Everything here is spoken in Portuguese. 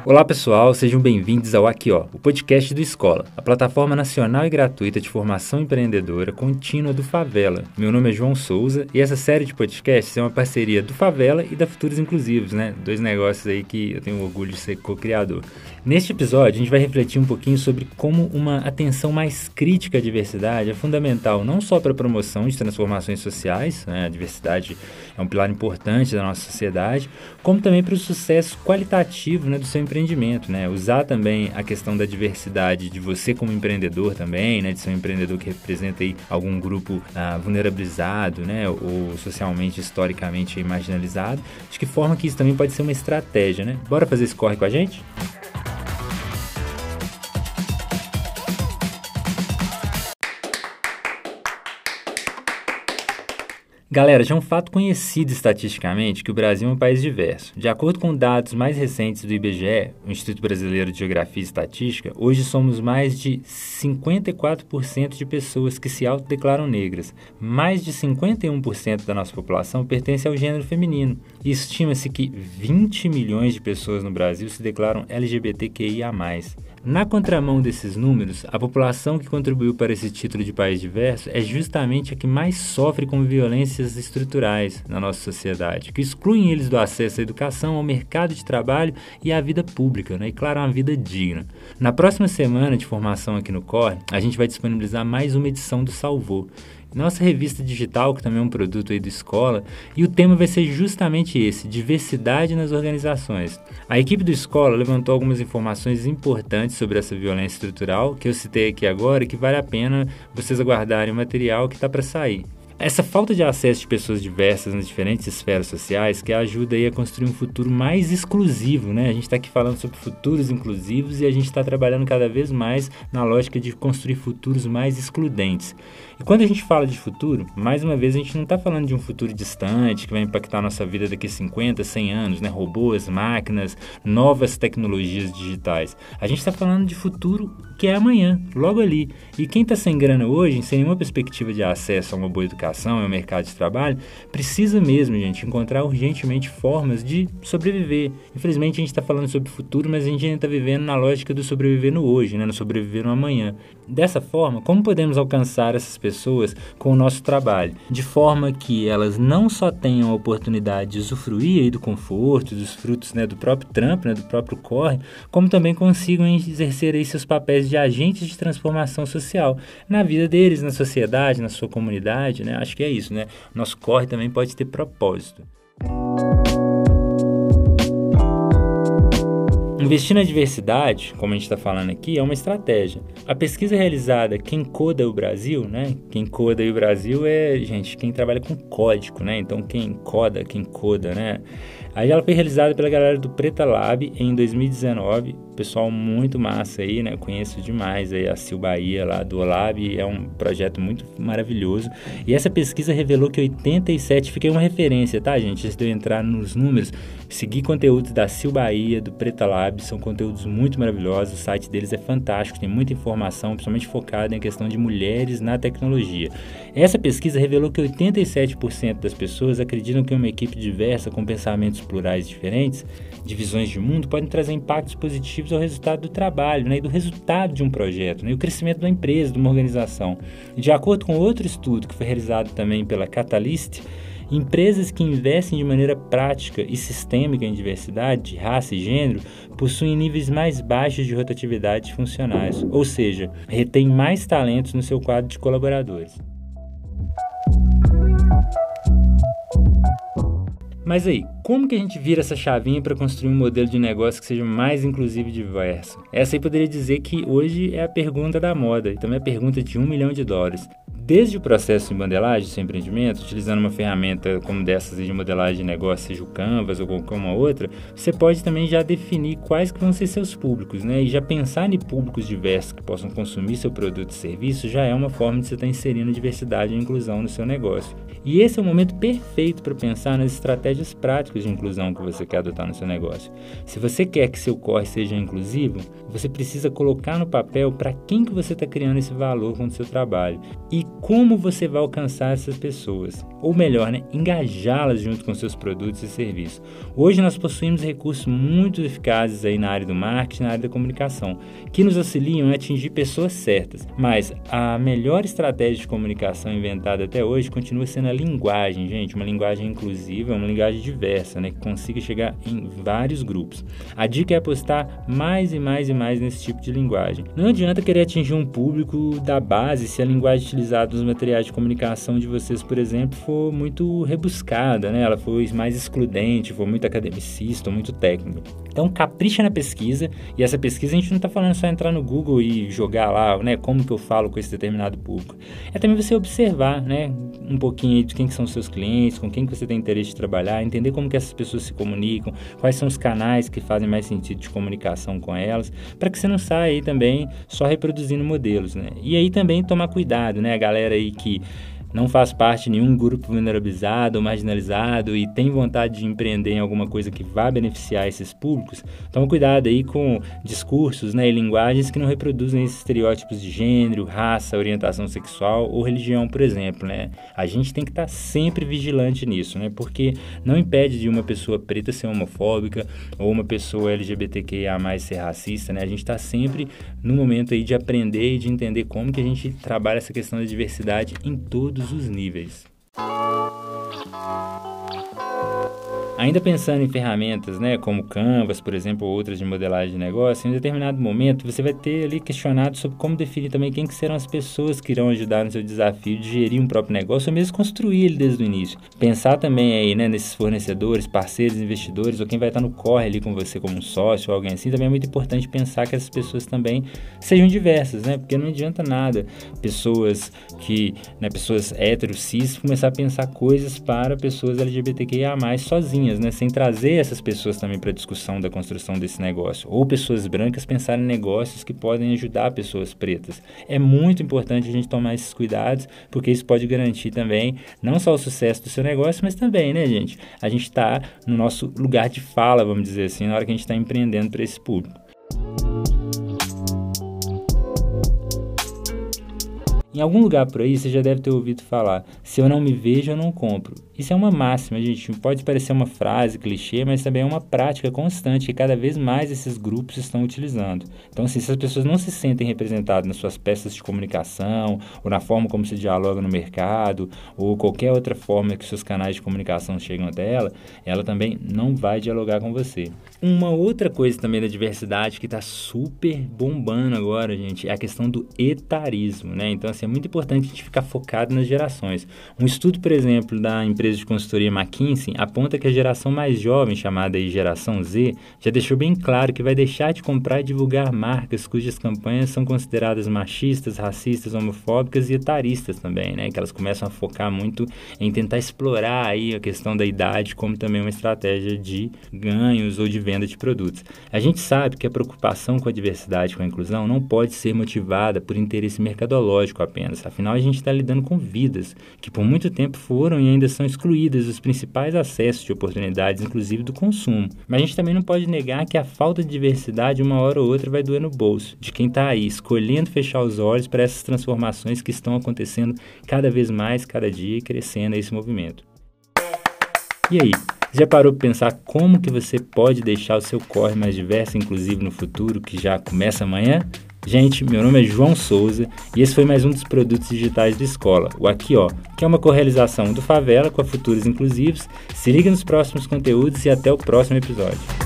Olá pessoal, sejam bem-vindos ao Aqui Ó, o podcast do Escola, a plataforma nacional e gratuita de formação empreendedora contínua do Favela. Meu nome é João Souza e essa série de podcasts é uma parceria do Favela e da Futuros Inclusivos, né? Dois negócios aí que eu tenho orgulho de ser co-criador. Neste episódio, a gente vai refletir um pouquinho sobre como uma atenção mais crítica à diversidade é fundamental não só para a promoção de transformações sociais, né? A diversidade é um pilar importante da nossa sociedade, como também para o sucesso qualitativo, né, do seu empreendimento, né? Usar também a questão da diversidade de você como empreendedor também, né? De ser um empreendedor que representa aí algum grupo vulnerabilizado, né? Ou socialmente, historicamente marginalizado. De que forma que isso também pode ser uma estratégia, né? Bora fazer esse corre com a gente? Galera, já é um fato conhecido estatisticamente que o Brasil é um país diverso. De acordo com dados mais recentes do IBGE, o Instituto Brasileiro de Geografia e Estatística, hoje somos mais de 54% de pessoas que se autodeclaram negras. Mais de 51% da nossa população pertence ao gênero feminino. E estima-se que 20 milhões de pessoas no Brasil se declaram LGBTQIA+. Na contramão desses números, a população que contribuiu para esse título de país diverso é justamente a que mais sofre com violências estruturais na nossa sociedade, que excluem eles do acesso à educação, ao mercado de trabalho e à vida pública, né? E claro, uma vida digna. Na próxima semana de formação aqui no Corre, a gente vai disponibilizar mais uma edição do Salvou, nossa revista digital, que também é um produto aí da escola, e o tema vai ser justamente esse, diversidade nas organizações. A equipe do Escola levantou algumas informações importantes sobre essa violência estrutural, que eu citei aqui agora, e que vale a pena vocês aguardarem o material que está para sair. Essa falta de acesso de pessoas diversas nas diferentes esferas sociais que ajuda aí a construir um futuro mais exclusivo, né? A gente está aqui falando sobre futuros inclusivos e a gente está trabalhando cada vez mais na lógica de construir futuros mais excludentes. E quando a gente fala de futuro, mais uma vez a gente não está falando de um futuro distante que vai impactar a nossa vida daqui a 50, 100 anos, né? Robôs, máquinas, novas tecnologias digitais. A gente está falando de futuro que é amanhã, logo ali. E quem está sem grana hoje, sem nenhuma perspectiva de acesso a uma boa educação e ao mercado de trabalho, precisa mesmo, gente, encontrar urgentemente formas de sobreviver. Infelizmente a gente está falando sobre o futuro, mas a gente ainda está vivendo na lógica do sobreviver no hoje, né? No sobreviver no amanhã. Dessa forma, como podemos alcançar essas pessoas com o nosso trabalho? De forma que elas não só tenham a oportunidade de usufruir aí do conforto, dos frutos, né, do próprio trampo, né, do próprio corre, como também consigam exercer aí seus papéis de agentes de transformação social na vida deles, na sociedade, na sua comunidade, né? Acho que é isso, né? Nosso corre também pode ter propósito. Investir na diversidade, como a gente está falando aqui, é uma estratégia. A pesquisa realizada Quem Coda o Brasil, né? Quem coda o Brasil é, gente, quem trabalha com código, né? Então, quem coda, né? Aí ela foi realizada pela galera do Preta Lab em 2019, pessoal muito massa aí, né? Eu conheço demais aí a Sil Bahia lá do Olab, é um projeto muito maravilhoso. E essa pesquisa revelou que 87, fiquei uma referência, tá, gente? Antes de eu entrar nos números, seguir conteúdos da Sil Bahia, do Preta Lab, são conteúdos muito maravilhosos, o site deles é fantástico, tem muita informação, principalmente focada em questão de mulheres na tecnologia. Essa pesquisa revelou que 87% das pessoas acreditam que uma equipe diversa, com pensamentos plurais diferentes, de visões de mundo, podem trazer impactos positivos ao resultado do trabalho, né, e do resultado de um projeto, né, e o crescimento da empresa, de uma organização. De acordo com outro estudo que foi realizado também pela Catalyst, empresas que investem de maneira prática e sistêmica em diversidade, raça e gênero possuem níveis mais baixos de rotatividade de funcionários, ou seja, retêm mais talentos no seu quadro de colaboradores. Mas aí, como que a gente vira essa chavinha para construir um modelo de negócio que seja mais inclusivo e diverso? Essa aí poderia dizer que hoje é a pergunta da moda e também a pergunta de $1 milhão. Desde o processo de modelagem do seu empreendimento, utilizando uma ferramenta como dessas de modelagem de negócio, seja o Canvas ou qualquer uma outra, você pode também já definir quais que vão ser seus públicos, né? E já pensar em públicos diversos que possam consumir seu produto e serviço já é uma forma de você estar inserindo diversidade e inclusão no seu negócio. E esse é o momento perfeito para pensar nas estratégias práticas de inclusão que você quer adotar no seu negócio. Se você quer que seu corre seja inclusivo, você precisa colocar no papel para quem que você está criando esse valor com o seu trabalho e como você vai alcançar essas pessoas, ou melhor, engajá-las junto com seus produtos e serviços. Hoje nós possuímos recursos muito eficazes aí na área do marketing, na área da comunicação, que nos auxiliam a atingir pessoas certas, mas a melhor estratégia de comunicação inventada até hoje continua sendo a linguagem, gente, uma linguagem inclusiva, uma linguagem diversa, que consiga chegar em vários grupos. A dica é apostar mais e mais nesse tipo de linguagem. Não adianta querer atingir um público da base se a linguagem utilizada nos materiais de comunicação de vocês, por exemplo, for muito rebuscada, ela for mais excludente, for muito academicista ou muito técnica. Então capricha na pesquisa, e essa pesquisa a gente não está falando só entrar no Google e jogar lá, como que eu falo com esse determinado público. É também você observar, um pouquinho aí de quem que são os seus clientes, com quem que você tem interesse de trabalhar, entender como que essas pessoas se comunicam, quais são os canais que fazem mais sentido de comunicação com elas, para que você não saia aí também só reproduzindo modelos, E aí também tomar cuidado, a galera aí que não faz parte de nenhum grupo vulnerabilizado ou marginalizado e tem vontade de empreender em alguma coisa que vá beneficiar esses públicos, toma cuidado aí com discursos, e linguagens que não reproduzem esses estereótipos de gênero, raça, orientação sexual ou religião, por exemplo, A gente tem que estar sempre vigilante nisso, porque não impede de uma pessoa preta ser homofóbica ou uma pessoa LGBTQIA+ ser racista, A gente está sempre no momento aí de aprender e de entender como que a gente trabalha essa questão da diversidade em todos os níveis. Ainda pensando em ferramentas, como Canvas, por exemplo, ou outras de modelagem de negócio, em um determinado momento você vai ter ali questionado sobre como definir também quem que serão as pessoas que irão ajudar no seu desafio de gerir um próprio negócio ou mesmo construir ele desde o início. Pensar também aí, nesses fornecedores, parceiros, investidores ou quem vai estar no corre ali com você como um sócio ou alguém assim, também é muito importante pensar que essas pessoas também sejam diversas, porque não adianta nada pessoas hétero, cis, começar a pensar coisas para pessoas LGBTQIA+ sozinhas, sem trazer essas pessoas também para a discussão da construção desse negócio, ou pessoas brancas pensarem em negócios que podem ajudar pessoas pretas. É muito importante a gente tomar esses cuidados, porque isso pode garantir também não só o sucesso do seu negócio, mas também, gente, a gente está no nosso lugar de fala, vamos dizer assim, na hora que a gente está empreendendo para esse público. Em algum lugar por aí você já deve ter ouvido falar: se eu não me vejo, eu não compro. Isso é uma máxima, gente. Pode parecer uma frase clichê, mas também é uma prática constante que cada vez mais esses grupos estão utilizando. Então, assim, se as pessoas não se sentem representadas nas suas peças de comunicação, ou na forma como se dialoga no mercado, ou qualquer outra forma que seus canais de comunicação chegam até ela também não vai dialogar com você. Uma outra coisa também da diversidade que está super bombando agora, gente, é a questão do etarismo, Então, assim, é muito importante a gente ficar focado nas gerações. Um estudo, por exemplo, da empresa de consultoria McKinsey aponta que a geração mais jovem, chamada aí geração Z, já deixou bem claro que vai deixar de comprar e divulgar marcas cujas campanhas são consideradas machistas, racistas, homofóbicas e etaristas também, Que elas começam a focar muito em tentar explorar aí a questão da idade como também uma estratégia de ganhos ou de venda de produtos. A gente sabe que a preocupação com a diversidade, com a inclusão, não pode ser motivada por interesse mercadológico apenas. Afinal, a gente está lidando com vidas que por muito tempo foram e ainda são excluídas dos principais acessos de oportunidades, inclusive do consumo. Mas a gente também não pode negar que a falta de diversidade, uma hora ou outra, vai doer no bolso de quem está aí, escolhendo fechar os olhos para essas transformações que estão acontecendo cada vez mais, cada dia, crescendo esse movimento. E aí? Já parou para pensar como que você pode deixar o seu corre mais diverso e inclusivo no futuro, que já começa amanhã? Gente, meu nome é João Souza e esse foi mais um dos produtos digitais da escola, o Aqui Ó, que é uma correalização do Favela com a Futuros Inclusivos. Se liga nos próximos conteúdos e até o próximo episódio.